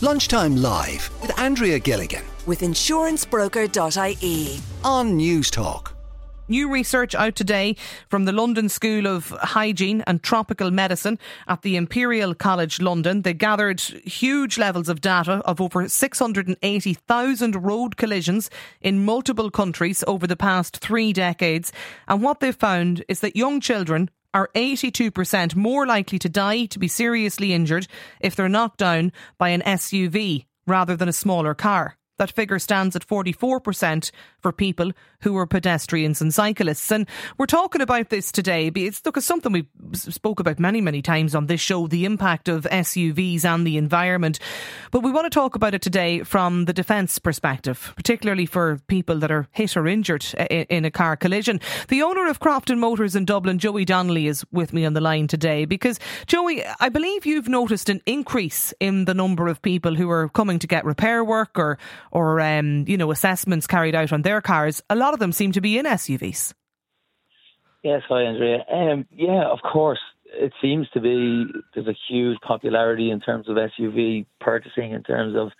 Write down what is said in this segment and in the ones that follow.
Lunchtime Live with Andrea Gilligan with insurancebroker.ie on News Talk. New research out today from the London School of Hygiene and Tropical Medicine at the Imperial College London. They gathered huge levels of data of over 680,000 road collisions in multiple countries over the past 3 decades. And what they found is that young children are 82% more likely to die, to be seriously injured, if they're knocked down by an SUV rather than a smaller car. That figure stands at 44% for people who are pedestrians and cyclists. And we're talking about this today. It's something we spoke about many times on this show, the impact of SUVs and the environment. But we want to talk about it today from the defence perspective, particularly for people that are hit or injured in a car collision. The owner of Crofton Motors in Dublin, Joey Donnelly, is with me on the line today because, Joey, I believe you've noticed an increase in the number of people who are coming to get repair work or assessments carried out on their cars. A lot of them seem to be in SUVs. Yes, hi Andrea. Of course, it seems to be there's a huge popularity in terms of SUV purchasing, in terms of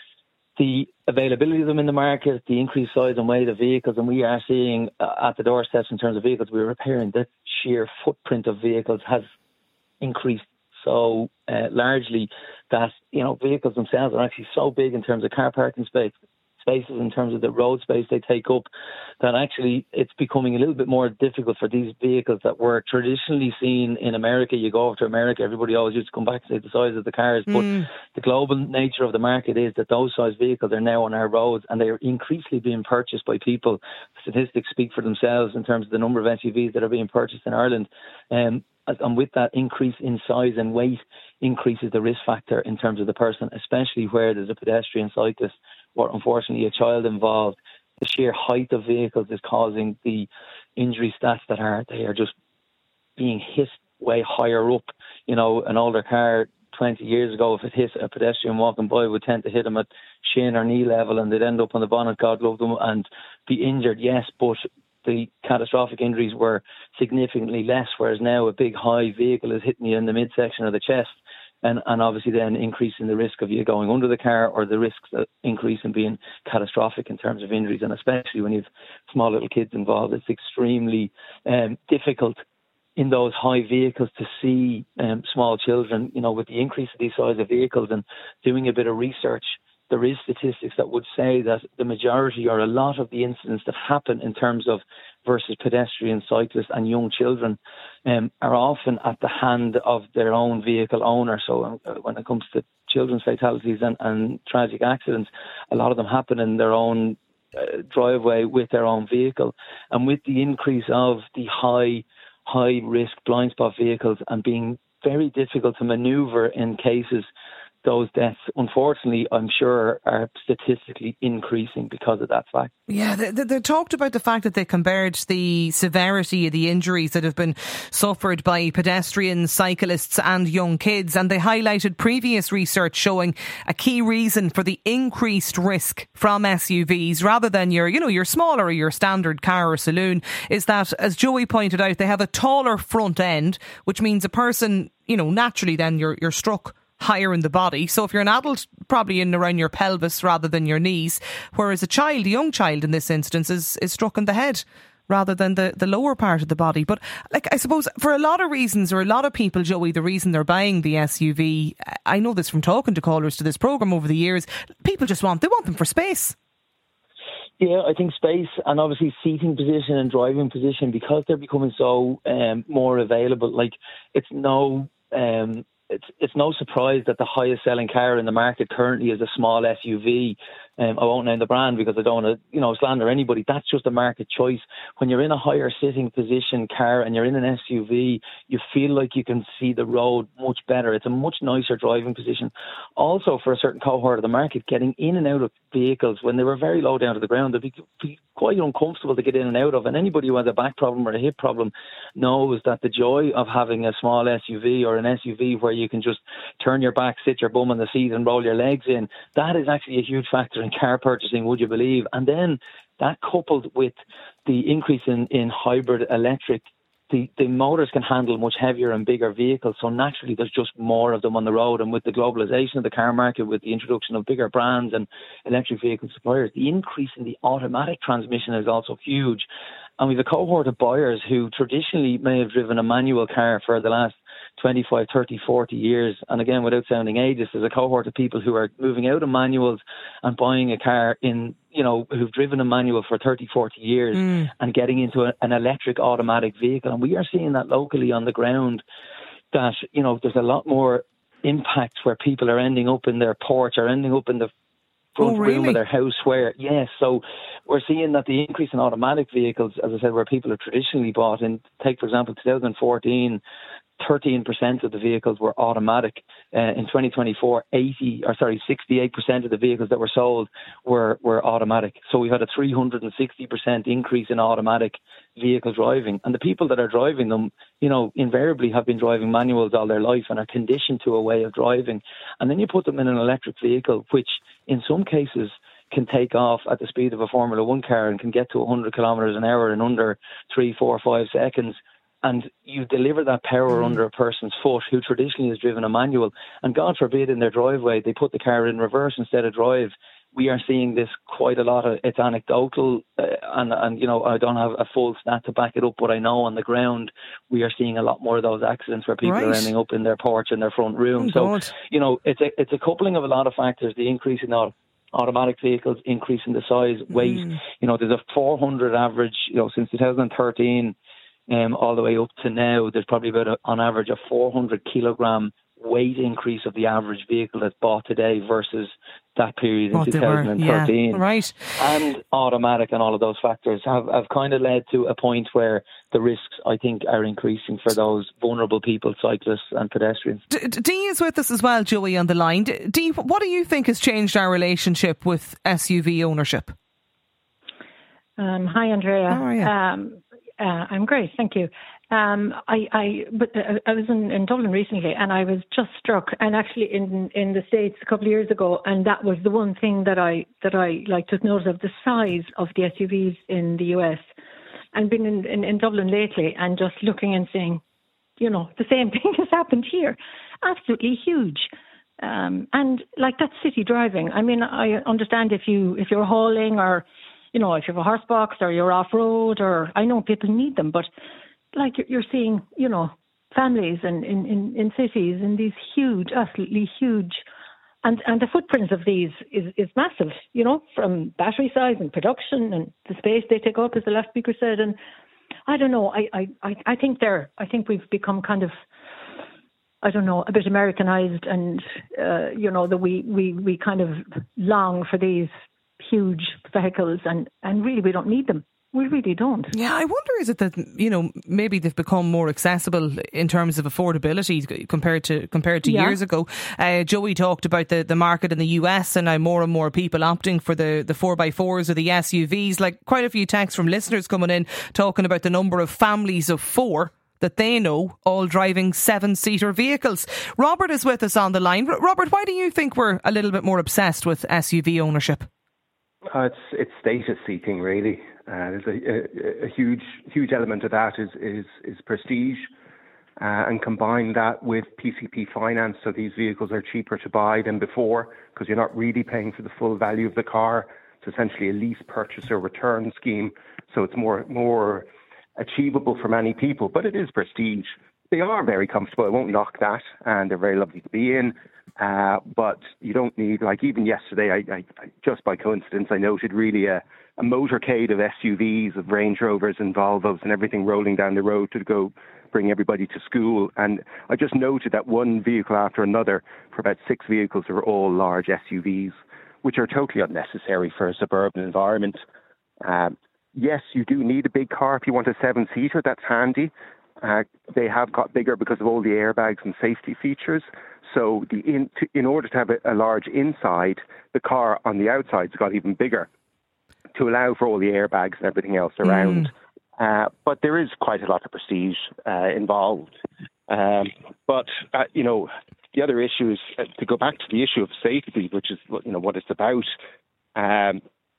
the availability of them in the market, the increased size and weight of vehicles, and we are seeing at the doorsteps in terms of vehicles we're repairing, the sheer footprint of vehicles has increased so largely that vehicles themselves are actually so big in terms of car parking spaces, in terms of the road space they take up, that actually it's becoming a little bit more difficult for these vehicles that were traditionally seen in America. You go over to America, everybody always used to come back and say the size of the cars, but the global nature of the market is that those size vehicles are now on our roads and they are increasingly being purchased by people. Statistics speak for themselves in terms of the number of SUVs that are being purchased in Ireland. And with that increase in size and weight increases the risk factor in terms of the person, especially where there's a pedestrian, cyclist, or unfortunately a child involved. The sheer height of vehicles is causing the injury stats they are just being hit way higher up. An older car 20 years ago, if it hit a pedestrian walking by, would tend to hit them at shin or knee level and they'd end up on the bonnet, God love them, and be injured, yes, but the catastrophic injuries were significantly less, whereas now a big high vehicle is hitting you in the midsection of the chest and obviously then increasing the risk of you going under the car, or the risks that increase in being catastrophic in terms of injuries. And especially when you've small little kids involved, it's extremely difficult in those high vehicles to see small children. With the increase of these size of vehicles and doing a bit of research, there is statistics that would say that the majority or a lot of the incidents that happen in terms of versus pedestrians, cyclists and young children are often at the hand of their own vehicle owner. So when it comes to children's fatalities and tragic accidents, a lot of them happen in their own driveway with their own vehicle. And with the increase of the high risk blind spot vehicles and being very difficult to manoeuvre in cases, those deaths, unfortunately, I'm sure, are statistically increasing because of that fact. Yeah, they talked about the fact that they compared the severity of the injuries that have been suffered by pedestrians, cyclists and young kids, and they highlighted previous research showing a key reason for the increased risk from SUVs rather than your smaller or your standard car or saloon is that, as Joey pointed out, they have a taller front end, which means a person, naturally then you're struck higher in the body. So if you're an adult, probably in and around your pelvis rather than your knees, whereas a young child in this instance is struck in the head rather than the lower part of the body. But I suppose for a lot of reasons, or a lot of people, Joey, the reason they're buying the SUV, I know this from talking to callers to this programme over the years, people just want them for space. Yeah, I think space and obviously seating position and driving position, because they're becoming so more available. It's no surprise that the highest selling car in the market currently is a small SUV. I won't name the brand because I don't want to, slander anybody. That's just a market choice. When you're in a higher sitting position car and you're in an SUV, you feel like you can see the road much better. It's a much nicer driving position. Also, for a certain cohort of the market, getting in and out of vehicles when they were very low down to the ground, they'd be quite uncomfortable to get in and out of. And anybody who has a back problem or a hip problem knows that the joy of having a small SUV or an SUV where you can just turn your back, sit your bum on the seat and roll your legs in, that is actually a huge factor in car purchasing, would you believe? And then that coupled with the increase in hybrid electric the motors can handle much heavier and bigger vehicles, so naturally there's just more of them on the road. And with the globalization of the car market, with the introduction of bigger brands and electric vehicle suppliers, the increase in the automatic transmission is also huge. And we have a cohort of buyers who traditionally may have driven a manual car for the last 25, 30, 40 years. And again, without sounding ageist, there's a cohort of people who are moving out of manuals and buying a car who've driven a manual for 30, 40 years and getting into an electric automatic vehicle. And we are seeing that locally on the ground, that, there's a lot more impact where people are ending up in their porch or ending up in the front room of their house so we're seeing that the increase in automatic vehicles, as I said, where people have traditionally bought in, take for example 2014, 13% of the vehicles were automatic. In 2024, 68% of the vehicles that were sold were automatic. So we've had a 360% increase in automatic vehicle driving. And the people that are driving them, invariably have been driving manuals all their life and are conditioned to a way of driving. And then you put them in an electric vehicle, which in some cases can take off at the speed of a Formula One car and can get to 100 kilometres an hour in under 3, 4, 5 seconds. And you deliver that power under a person's foot who traditionally has driven a manual. And God forbid in their driveway, they put the car in reverse instead of drive. We are seeing this quite a lot. It's anecdotal and I don't have a full stat to back it up, but I know on the ground we are seeing a lot more of those accidents where people are ending up in their porch in their front room. It's a coupling of a lot of factors. The increase in automatic vehicles, increase in the size, weight. There's a 400 average, since 2013 all the way up to now. There's probably about on average a 400 kilogram weight increase of the average vehicle that's bought today versus that period in 2013. Right. And automatic and all of those factors have kind of led to a point where the risks, I think, are increasing for those vulnerable people, cyclists and pedestrians. Dee is with us as well, Joey, on the line. Dee, what do you think has changed our relationship with SUV ownership? Hi, Andrea. How are you? I'm great, thank you. I was in Dublin recently, and I was just struck, and actually in the States a couple of years ago, and that was the one thing that I took notice of, the size of the SUVs in the US, and been in Dublin lately, and just looking and saying, the same thing has happened here, absolutely huge. And like that city driving. I mean, I understand if you're hauling or if you have a horse box or you're off-road, or I know people need them, but like you're seeing, families in cities in these huge, absolutely huge, and the footprint of these is massive, from battery size and production and the space they take up, as the last speaker said. And I don't know, I think we've become kind of, I don't know, a bit Americanized, and that we kind of long for these huge vehicles, and really we don't need them. We really don't. Yeah, I wonder, is it that, maybe they've become more accessible in terms of affordability compared to years ago? Joey talked about the market in the US, and now more and more people opting for the 4x4s or the SUVs. Like, quite a few texts from listeners coming in talking about the number of families of 4 that they know all driving 7-seater vehicles. Robert is with us on the line. Robert, why do you think we're a little bit more obsessed with SUV ownership? It's status seeking, really. There's a huge element of that is prestige, and combine that with PCP finance, so these vehicles are cheaper to buy than before because you're not really paying for the full value of the car. It's essentially a lease purchase or return scheme, so it's more achievable for many people. But it is prestige. They are very comfortable. I won't knock that, and they're very lovely to be in. But you don't need, like even yesterday, I just by coincidence, I noted really a motorcade of SUVs, of Range Rovers and Volvos and everything rolling down the road to go bring everybody to school. And I just noted that one vehicle after another, for about 6 vehicles, are all large SUVs, which are totally unnecessary for a suburban environment. Yes, you do need a big car if you want a 7-seater. That's handy. They have got bigger because of all the airbags and safety features. So in order to have a large inside, the car on the outside's got even bigger to allow for all the airbags and everything else around. But there is quite a lot of prestige involved. But the other issue is to go back to the issue of safety, which is what it's about.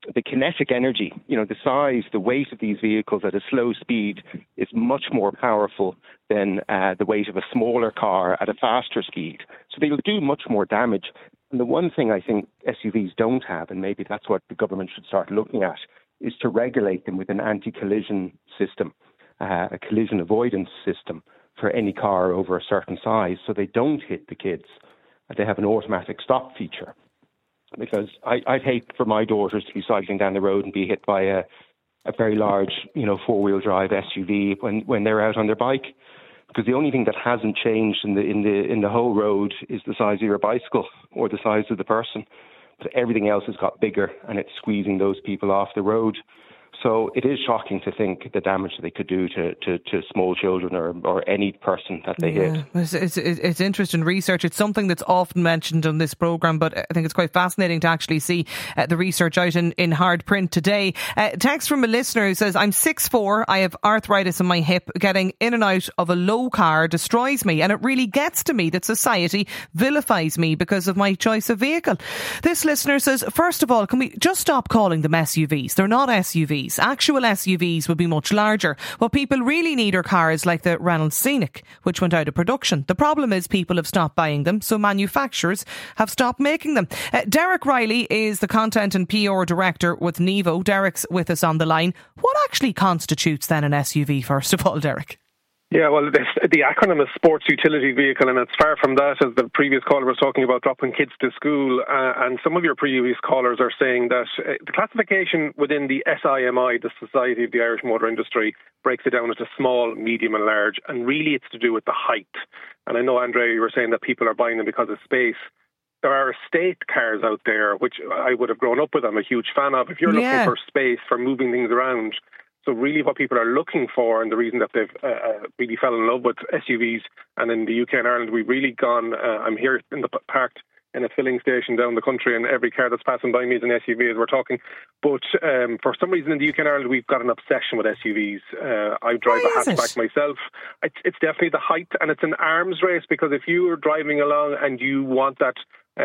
the kinetic energy, the size, the weight of these vehicles at a slow speed is much more powerful than the weight of a smaller car at a faster speed. So they'll do much more damage. And the one thing I think SUVs don't have, and maybe that's what the government should start looking at, is to regulate them with an anti-collision system, a collision avoidance system for any car over a certain size, so they don't hit the kids. They have an automatic stop feature. Because I'd hate for my daughters to be cycling down the road and be hit by a very large, four-wheel drive SUV when they're out on their bike. Because the only thing that hasn't changed in the whole road is the size of your bicycle or the size of the person. But everything else has got bigger and it's squeezing those people off the road. So it is shocking to think the damage that they could do to small children or any person that they hit. It's interesting research. It's something that's often mentioned on this programme, but I think it's quite fascinating to actually see the research out in hard print today. Text from a listener who says, I'm 6'4", I have arthritis in my hip. Getting in and out of a low car destroys me, and it really gets to me that society vilifies me because of my choice of vehicle. This listener says, first of all, can we just stop calling them SUVs? They're not SUVs. Actual SUVs would be much larger. What people really need are cars like the Renault Scenic, which went out of production. The problem is people have stopped buying them, so manufacturers have stopped making them. Derek Riley is the content and PR director with Nevo. Derek's with us on the line. What actually constitutes then an SUV, first of all, Derek? Yeah, well, the acronym is Sports Utility Vehicle, and it's far from that, as the previous caller was talking about dropping kids to school. And some of your previous callers are saying that the classification within the SIMI, the Society of the Irish Motor Industry, breaks it down into small, medium and large. And really it's to do with the height. And I know, Andrea, you were saying that people are buying them because of space. There are estate cars out there, which I would have grown up with. I'm a huge fan of. If you're looking for space, for moving things around. So really what people are looking for, and the reason that they've really fell in love with SUVs, and in the UK and Ireland, we've really gone, I'm here in the parked in a filling station down the country, and every car that's passing by me is an SUV as we're talking. But for some reason in the UK and Ireland, we've got an obsession with SUVs. I drive a hatchback myself. It's definitely the height, and it's an arms race, because if you are driving along and you want that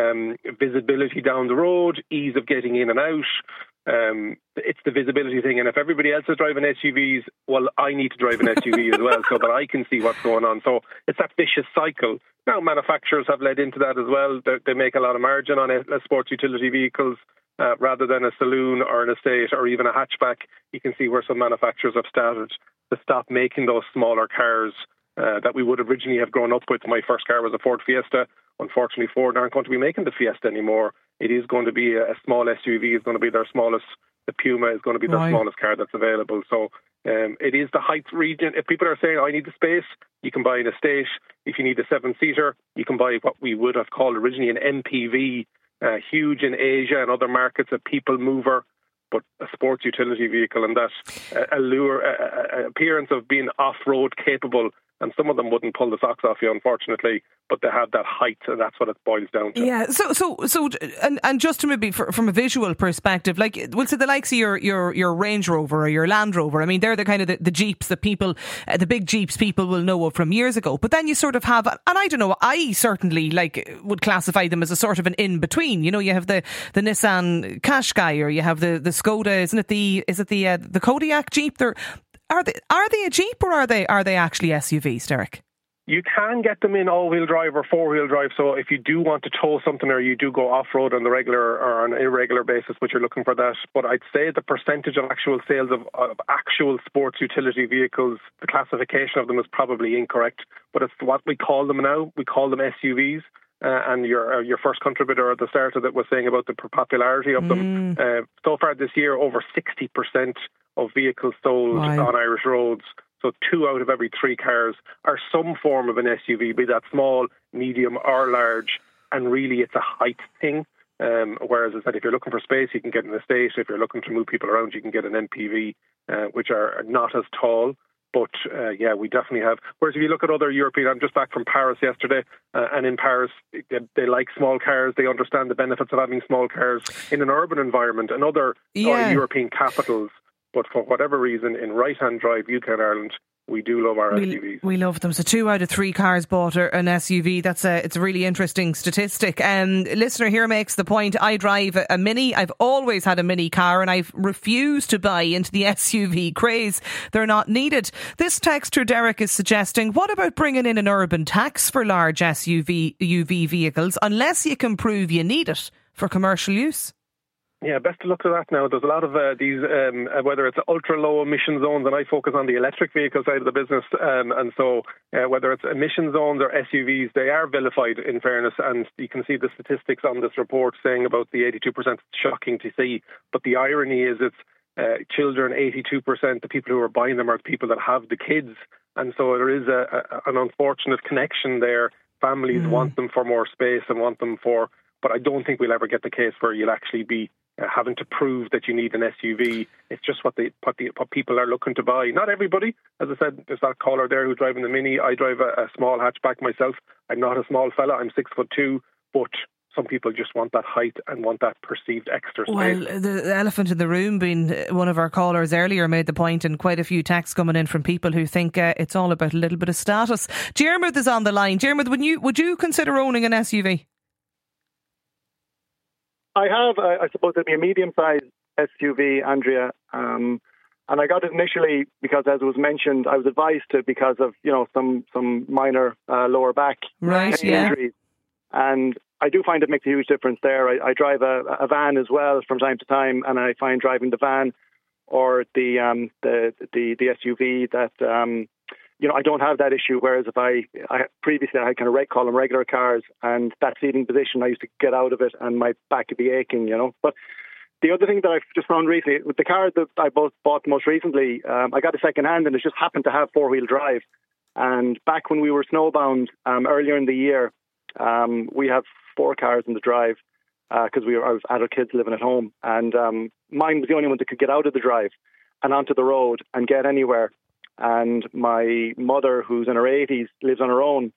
visibility down the road, ease of getting in and out, it's the visibility thing. And if everybody else is driving SUVs, well, I need to drive an SUV as well so that I can see what's going on. So it's that vicious cycle. Now, manufacturers have led into that as well. They make a lot of margin on sports utility vehicles rather than a saloon or an estate or even a hatchback. You can see where some manufacturers have started to stop making those smaller cars that we would originally have grown up with. My first car was a Ford Fiesta. Unfortunately, Ford aren't going to be making the Fiesta anymore. It is going to be a small SUV. Is going to be their smallest. The Puma is going to be their smallest car that's available. So it is the height region. If people are saying, I need the space, you can buy an estate. If you need a 7-seater, you can buy what we would have called originally an MPV, huge in Asia and other markets, a people mover, but a sports utility vehicle, and that allure, appearance of being off-road capable. And some of them wouldn't pull the socks off you, unfortunately, but they have that height, and that's what it boils down to. Yeah. So, and just to maybe from a visual perspective, like we'll say the likes of your Range Rover or your Land Rover. I mean, they're the kind of the Jeeps that people, the big Jeeps people will know of from years ago. But then you sort of have, and I don't know, I certainly would classify them as a sort of an in between. You know, you have the Nissan Qashqai, or you have the Skoda. Isn't it the Kodiaq Jeep? Are they a Jeep, or are they actually SUVs, Derek? You can get them in all-wheel drive or four-wheel drive. So if you do want to tow something, or you do go off-road on the regular or on an irregular basis, but you're looking for that. But I'd say the percentage of actual sales of actual sports utility vehicles, the classification of them is probably incorrect. But it's what we call them now. We call them SUVs. And your first contributor at the start of it was saying about the popularity of them. So far this year, over 60% of vehicles sold on Irish roads, so 2 out of every 3 cars, are some form of an SUV, be that small, medium or large. And really it's a height thing. Whereas I said, if you're looking for space, you can get an estate. If you're looking to move people around, you can get an MPV, which are not as tall. But, we definitely have. Whereas if you look at other European, I'm just back from Paris yesterday, and in Paris, they like small cars. They understand the benefits of having small cars in an urban environment and other European capitals. But for whatever reason, in right-hand drive UK and Ireland, we do love our SUVs. We love them. So 2 out of 3 cars bought an SUV. It's a really interesting statistic. Listener here makes the point, I drive a Mini. I've always had a Mini car and I've refused to buy into the SUV craze. They're not needed. This texter Derek is suggesting, what about bringing in an urban tax for large UV vehicles, unless you can prove you need it for commercial use? Yeah, best to look at that now. There's a lot of these, whether it's ultra-low emission zones, and I focus on the electric vehicle side of the business, and so whether it's emission zones or SUVs, they are vilified, in fairness, and you can see the statistics on this report saying about the 82%. It's shocking to see, but the irony is it's children, 82%, the people who are buying them are the people that have the kids, and so there is an unfortunate connection there. Families want them for more space and want them for, but I don't think we'll ever get the case where you'll actually be having to prove that you need an SUV. It's just what people are looking to buy. Not everybody. As I said, there's that caller there who's driving the Mini. I drive a small hatchback myself. I'm not a small fella. I'm 6'2", but some people just want that height and want that perceived extra space. Well, the elephant in the room being one of our callers earlier made the point, and quite a few texts coming in from people who think it's all about a little bit of status. Diarmuid is on the line. Diarmuid, would you consider owning an SUV? I have, I suppose it'd be a medium-sized SUV, Andrea, and I got it initially because, as was mentioned, I was advised to because of some minor lower back injuries, and I do find it makes a huge difference there. I drive a van as well from time to time, and I find driving the van or the SUV that I don't have that issue. Whereas if I previously I had kind of call them regular cars, and that seating position I used to get out of it and my back would be aching, But the other thing that I've just found recently with the car that I bought most recently, I got a second hand and it just happened to have 4-wheel drive. And back when we were snowbound earlier in the year, we have 4 cars in the drive because I was adult kids living at home, and mine was the only one that could get out of the drive and onto the road and get anywhere. And my mother, who's in her 80s, lives on her own.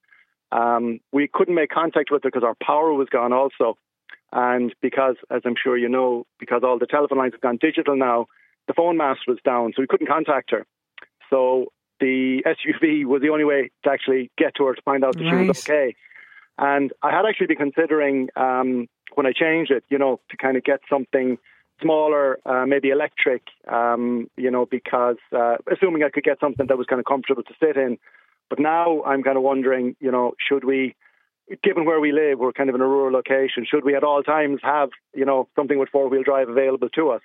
We couldn't make contact with her because our power was gone also. And because, as I'm sure you know, because all the telephone lines have gone digital now, the phone mast was down, so we couldn't contact her. So the SUV was the only way to actually get to her to find out that she was okay. And I had actually been considering, when I changed it, to kind of get something smaller, maybe electric, because assuming I could get something that was kind of comfortable to sit in. But now I'm kind of wondering, should we, given where we live, we're kind of in a rural location, should we at all times have, something with 4-wheel drive available to us,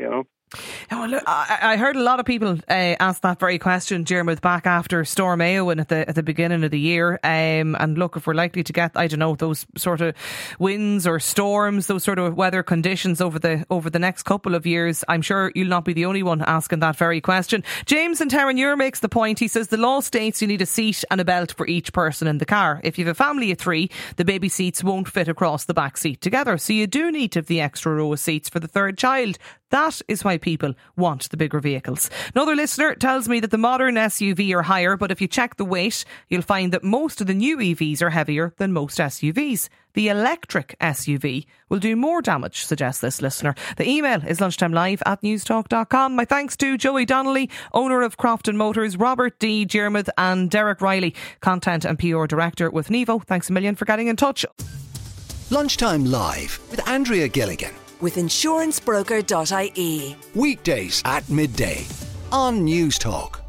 Oh, look, I heard a lot of people ask that very question, Diarmuid, back after Storm Éowyn at the beginning of the year. And look, if we're likely to get, I don't know, those sort of winds or storms, those sort of weather conditions over the next couple of years, I'm sure you'll not be the only one asking that very question. James in Terranure makes the point. He says the law states you need a seat and a belt for each person in the car. If you have a family of 3, the baby seats won't fit across the back seat together. So you do need to have the extra row of seats for the 3rd child. That is why people want the bigger vehicles. Another listener tells me that the modern SUV are higher, but if you check the weight, you'll find that most of the new EVs are heavier than most SUVs. The electric SUV will do more damage, suggests this listener. The email is lunchtimelive@newstalk.com. My thanks to Joey Donnelly, owner of Crofton Motors, Robert D. Diarmuid and Derek Riley, Content and PR Director with Nevo. Thanks a million for getting in touch. Lunchtime Live with Andrea Gilligan. With insurancebroker.ie. Weekdays at midday on Newstalk.